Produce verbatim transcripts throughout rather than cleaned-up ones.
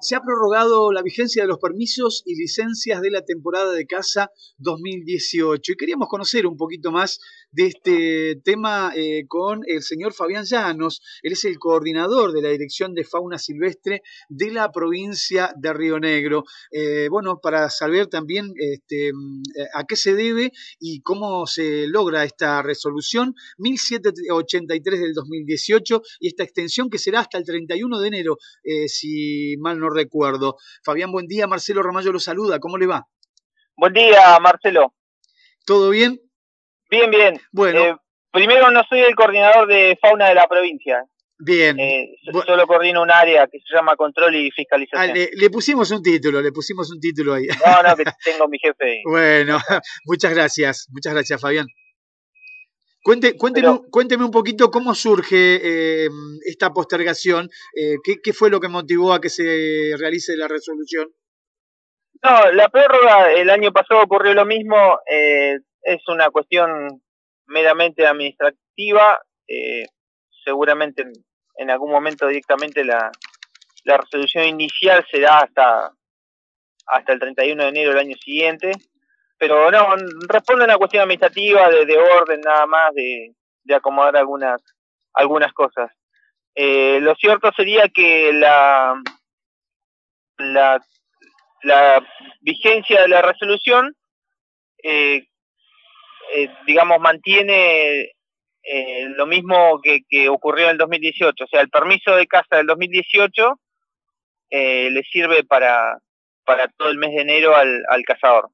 Se ha prorrogado la vigencia de los permisos y licencias de la temporada de caza dos mil dieciocho y queríamos conocer un poquito más de este tema eh, con el señor Fabián Llanos. Él es el coordinador de la Dirección de Fauna Silvestre de la provincia de Río Negro. Eh, bueno, para saber también este, a qué se debe y cómo se logra esta resolución mil setecientos ochenta y tres del dos mil dieciocho y esta extensión que será hasta el treinta y uno de enero, eh, si mal no recuerdo. Fabián, buen día. Marcelo Ramallo lo saluda. ¿Cómo le va? Buen día, Marcelo. ¿Todo bien? Bien, bien. Bueno. Eh, primero, no soy el coordinador de fauna de la provincia. Bien. Eh, Bu solo coordino un área que se llama control y fiscalización. Ah, le, le pusimos un título, le pusimos un título ahí. No, no, que tengo mi jefe ahí. Bueno, muchas gracias. Muchas gracias, Fabián. Cuente, cuénteme, Pero, cuénteme un poquito cómo surge eh, esta postergación, eh, ¿qué, qué fue lo que motivó a que se realice la resolución? No, la prórroga el año pasado ocurrió lo mismo, eh, es una cuestión meramente administrativa, eh, seguramente en, en algún momento directamente la, la resolución inicial será hasta, hasta el treinta y uno de enero del año siguiente. Pero no, responde a una cuestión administrativa, de, de orden nada más, de, de acomodar algunas algunas cosas. Eh, lo cierto sería que la, la, la vigencia de la resolución, eh, eh, digamos, mantiene eh, lo mismo que, que ocurrió en el dos mil dieciocho. O sea, el permiso de caza del dos mil dieciocho eh, le sirve para, para todo el mes de enero al, al cazador.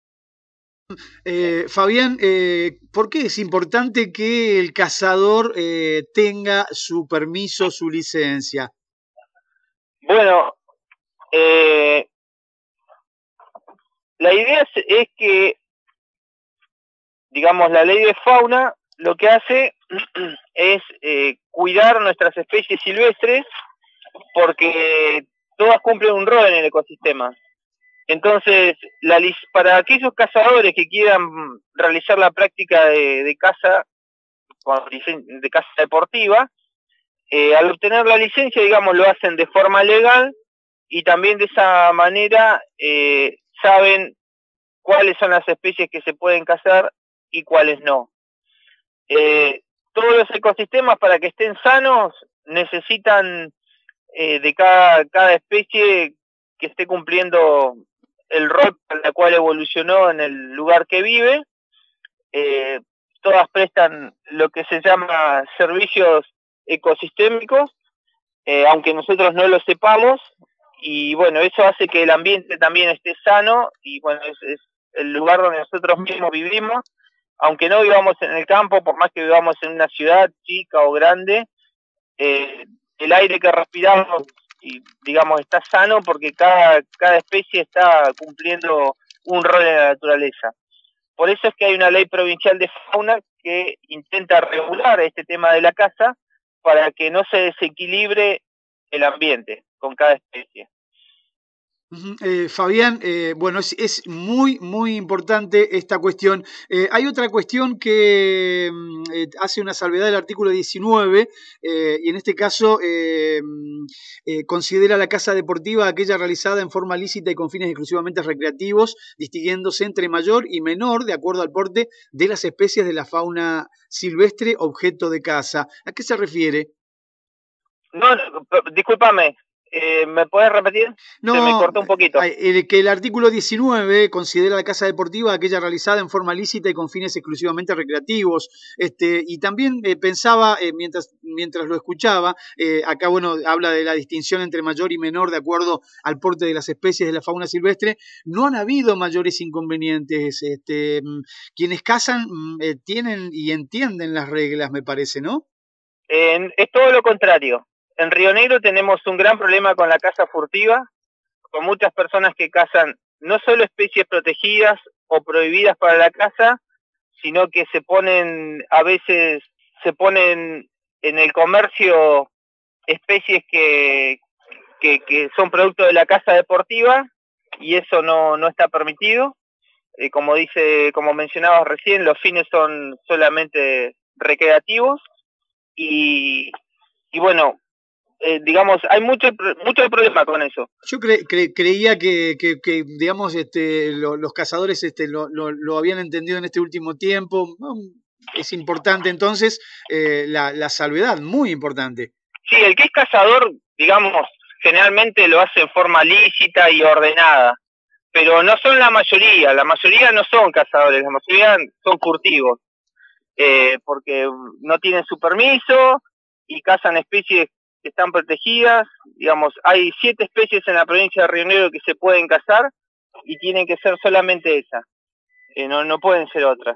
Eh, Fabián, eh, ¿por qué es importante que el cazador eh, tenga su permiso, su licencia? Bueno, eh, la idea es, es que, digamos, la ley de fauna lo que hace es eh, cuidar nuestras especies silvestres porque todas cumplen un rol en el ecosistema. Entonces, la, para aquellos cazadores que quieran realizar la práctica de, de caza, de caza deportiva, eh, al obtener la licencia, digamos, lo hacen de forma legal y también de esa manera eh, saben cuáles son las especies que se pueden cazar y cuáles no. Eh, todos los ecosistemas, para que estén sanos, necesitan eh, de cada, cada especie que esté cumpliendo el rol para el cual evolucionó en el lugar que vive. Eh, todas prestan lo que se llama servicios ecosistémicos, eh, aunque nosotros no lo sepamos, y bueno, eso hace que el ambiente también esté sano, y bueno, es, es el lugar donde nosotros mismos vivimos, aunque no vivamos en el campo, por más que vivamos en una ciudad chica o grande, eh, el aire que respiramos, y, digamos, está sano porque cada, cada especie está cumpliendo un rol en la naturaleza. Por eso es que hay una ley provincial de fauna que intenta regular este tema de la caza para que no se desequilibre el ambiente con cada especie. Eh, Fabián, eh, bueno, es, es muy, muy importante esta cuestión. Eh, hay otra cuestión que eh, hace una salvedad del artículo diecinueve eh, y en este caso eh, eh, considera la caza deportiva aquella realizada en forma lícita y con fines exclusivamente recreativos, distinguiéndose entre mayor y menor de acuerdo al porte de las especies de la fauna silvestre objeto de caza. ¿A qué se refiere? No, no discúlpame. Eh, ¿Me puedes repetir? No, se me cortó un poquito. El, que el artículo diecinueve considera la caza deportiva aquella realizada en forma lícita y con fines exclusivamente recreativos. Este, y también eh, pensaba, eh, mientras, mientras lo escuchaba, eh, acá bueno, habla de la distinción entre mayor y menor de acuerdo al porte de las especies de la fauna silvestre. No han habido mayores inconvenientes. Este, quienes cazan eh, tienen y entienden las reglas, me parece, ¿no? Eh, es todo lo contrario. En Río Negro tenemos un gran problema con la caza furtiva, con muchas personas que cazan no solo especies protegidas o prohibidas para la caza, sino que se ponen, a veces se ponen en el comercio especies que, que, que son producto de la caza deportiva, y eso no, no está permitido. Eh, como dice, como mencionabas recién, los fines son solamente recreativos, y, y bueno, eh, digamos, hay mucho, mucho problema con eso. Yo cre cre creía que, que, que, digamos, este, lo, los cazadores este, lo, lo, lo habían entendido en este último tiempo. Es importante entonces eh, la, la salvedad, muy importante. Sí, el que es cazador, digamos, generalmente lo hace en forma lícita y ordenada, pero no son la mayoría, la mayoría no son cazadores, la mayoría son furtivos, eh, porque no tienen su permiso y cazan especies que están protegidas. Digamos, hay siete especies en la provincia de Río Negro que se pueden cazar y tienen que ser solamente esas, eh, no, no pueden ser otras.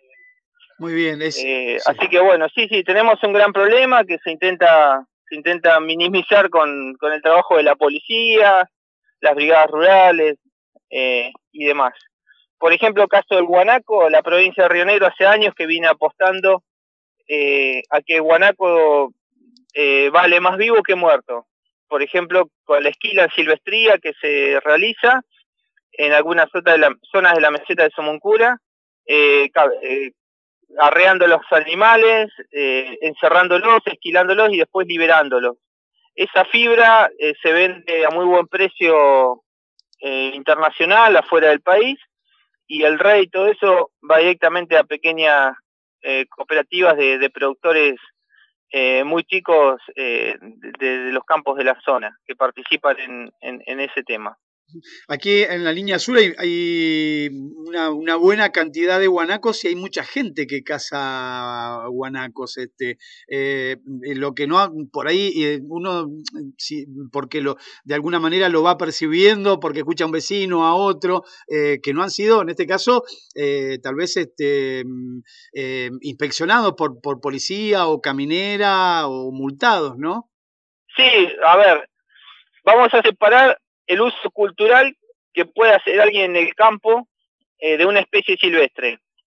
Muy bien. Es, eh, sí. Así que bueno, sí, sí, tenemos un gran problema que se intenta se intenta minimizar con, con el trabajo de la policía, las brigadas rurales eh, y demás. Por ejemplo, caso del guanaco, la provincia de Río Negro hace años que viene apostando eh, a que el guanaco eh, vale más vivo que muerto. Por ejemplo, con la esquila en silvestría que se realiza en algunas zonas de la, zonas de la meseta de Somoncura, eh, eh, arreando los animales, eh, encerrándolos, esquilándolos y después liberándolos. Esa fibra eh, se vende a muy buen precio eh, internacional, afuera del país, y el rey y todo eso va directamente a pequeñas eh, cooperativas de, de productores eh, muy chicos eh, de, de los campos de la zona que participan en, en, en ese tema. Aquí en la línea sur hay, hay una, una, buena cantidad de guanacos y hay mucha gente que caza guanacos. Este, eh, lo que no, por ahí eh, uno, sí, porque lo, de alguna manera lo va percibiendo, porque escucha a un vecino, a otro, eh, que no han sido, en este caso, eh, tal vez este, eh, inspeccionados por, por policía o caminera o multados, ¿no? Sí, a ver, vamos a separar el uso cultural que puede hacer alguien en el campo eh, de una especie silvestre.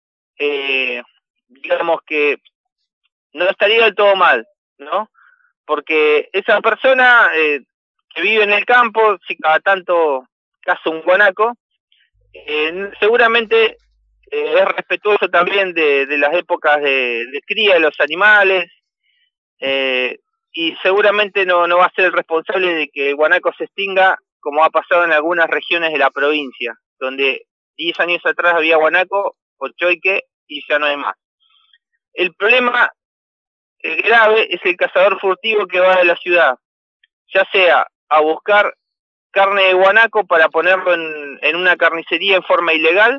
Eh, digamos que no estaría del todo mal, ¿no? Porque esa persona eh, que vive en el campo, si cada tanto caza un guanaco, eh, seguramente eh, es respetuoso también de, de las épocas de, de cría de los animales, eh, y seguramente no, no va a ser el responsable de que el guanaco se extinga, como ha pasado en algunas regiones de la provincia, donde diez años atrás había guanaco o choique y ya no hay más. El problema el grave es el cazador furtivo que va de la ciudad, ya sea a buscar carne de guanaco para ponerlo en, en una carnicería en forma ilegal,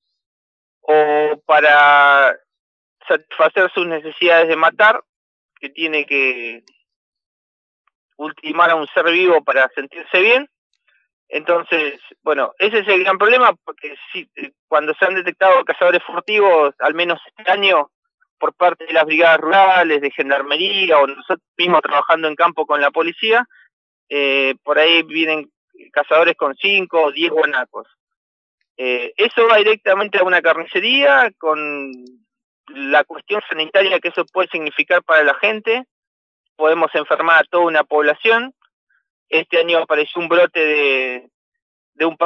o para satisfacer sus necesidades de matar, que tiene que ultimar a un ser vivo para sentirse bien. Entonces, bueno, ese es el gran problema, porque si, cuando se han detectado cazadores furtivos, al menos este año, por parte de las brigadas rurales, de gendarmería, o nosotros mismos trabajando en campo con la policía, eh, por ahí vienen cazadores con cinco o diez guanacos. Eh, eso va directamente a una carnicería, con la cuestión sanitaria que eso puede significar para la gente. Podemos enfermar a toda una población. Este año apareció un brote de, de un...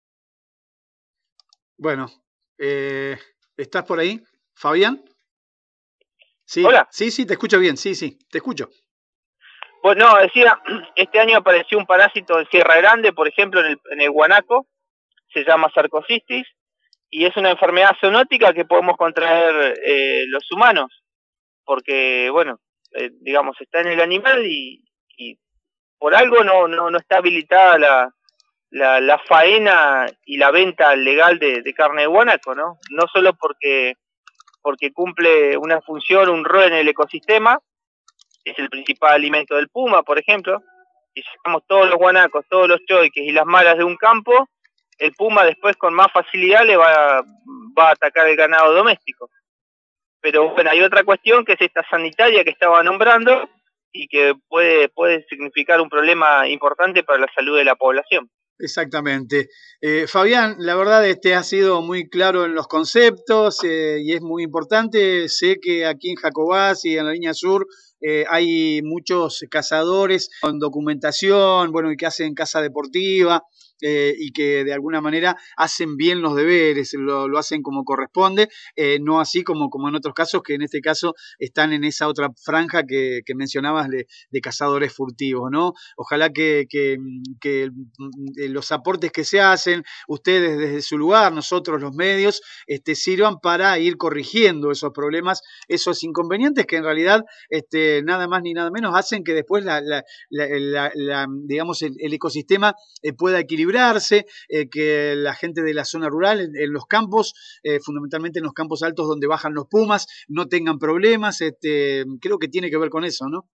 Bueno, eh, ¿estás por ahí, Fabián? Sí, Hola. Sí, sí, te escucho bien, sí, sí, te escucho. Bueno, no, decía, este año apareció un parásito en Sierra Grande, por ejemplo, en el, en el guanaco, se llama sarcocistis, y es una enfermedad zoonótica que podemos contraer eh, los humanos, porque, bueno, eh, digamos, está en el animal y, y por algo no, no, no está habilitada la, la, la faena y la venta legal de, de carne de guanaco, ¿no? No solo porque, porque cumple una función, un rol en el ecosistema, es el principal alimento del puma, por ejemplo. Si sacamos todos los guanacos, todos los choiques y las malas de un campo, el puma después con más facilidad le va, va a atacar el ganado doméstico. Pero bueno, hay otra cuestión que es esta sanitaria que estaba nombrando y que puede, puede significar un problema importante para la salud de la población. Exactamente. Eh, Fabián, la verdad este ha sido muy claro en los conceptos eh, y es muy importante. Sé que aquí en Jacobás y en la línea sur eh, hay muchos cazadores con documentación, bueno, y que hacen caza deportiva. eh, y que de alguna manera hacen bien los deberes, lo, lo hacen como corresponde, eh, no así como, como en otros casos, que en este caso están en esa otra franja que, que mencionabas de, de cazadores furtivos, ¿no? Ojalá que, que, que los aportes que se hacen, ustedes desde su lugar, nosotros los medios, este, sirvan para ir corrigiendo esos problemas, esos inconvenientes que en realidad este, nada más ni nada menos hacen que después la, la, la, la, la digamos el, el ecosistema eh, pueda equilibrarse, eh, que la gente de la zona rural en, en los campos, eh, fundamentalmente en los campos altos donde bajan los pumas, no tengan problemas. Este, creo que tiene que ver con eso, ¿no?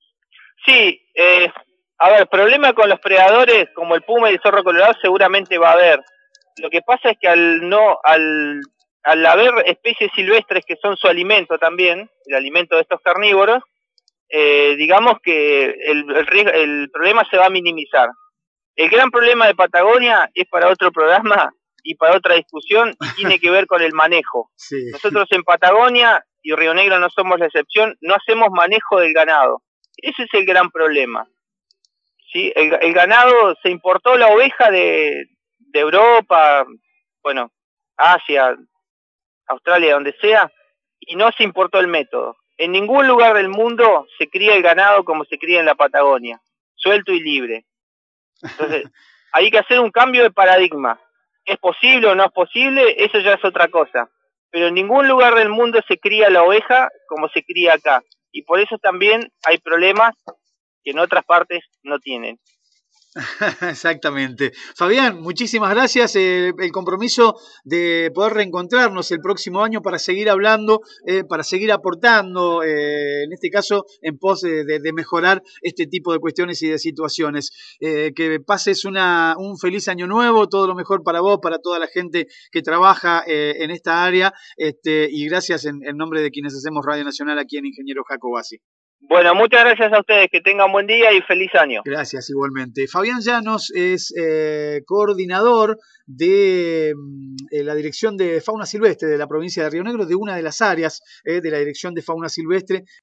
Sí, eh, a ver, problema con los predadores como el puma y el zorro colorado seguramente va a haber. Lo que pasa es que al no, al, al haber especies silvestres que son su alimento también, el alimento de estos carnívoros, eh, digamos que el, el, riesgo, el problema se va a minimizar. El gran problema de Patagonia es para otro programa y para otra discusión y tiene que ver con el manejo. Sí. Nosotros en Patagonia, y Río Negro no somos la excepción, no hacemos manejo del ganado. Ese es el gran problema. ¿Sí? El, el ganado, se importó la oveja de, de Europa, bueno, Asia, Australia, donde sea, y no se importó el método. En ningún lugar del mundo se cría el ganado como se cría en la Patagonia, suelto y libre. Entonces, hay que hacer un cambio de paradigma. ¿Es posible o no es posible? Eso ya es otra cosa. Pero en ningún lugar del mundo se cría la oveja como se cría acá. Y por eso también hay problemas que en otras partes no tienen. Exactamente. Fabián, muchísimas gracias. Eh, el compromiso de poder reencontrarnos el próximo año para seguir hablando, eh, para seguir aportando, eh, en este caso, en pos de, de, de mejorar este tipo de cuestiones y de situaciones. Eh, que pases una, un feliz año nuevo, todo lo mejor para vos, para toda la gente que trabaja eh, en esta área, este, y gracias en, en nombre de quienes hacemos Radio Nacional aquí en Ingeniero Jacobasi. Bueno, muchas gracias a ustedes, que tengan buen día y feliz año. Gracias, igualmente. Fabián Llanos es eh, coordinador de eh, la Dirección de Fauna Silvestre de la provincia de Río Negro, de una de las áreas eh, de la Dirección de Fauna Silvestre.